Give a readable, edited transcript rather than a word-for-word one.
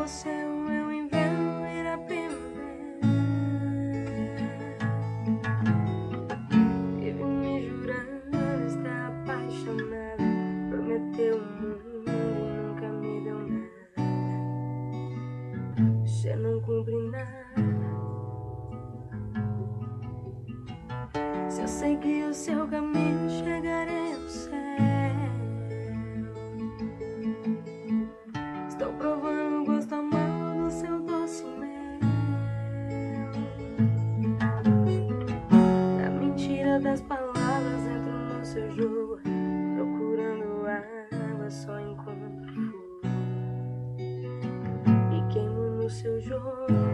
você o meu inverno irá primavera. Vive me jurando estar apaixonada, prometeu o mundo e nunca me deu nada. Você não cumpre nada. Se eu seguir o seu caminho, chegarei ao céu. Estou provando o gosto amargo do seu doce mel. Na mentira das palavras entro no seu jogo, procurando água só encontro fogo e queimo no seu jogo.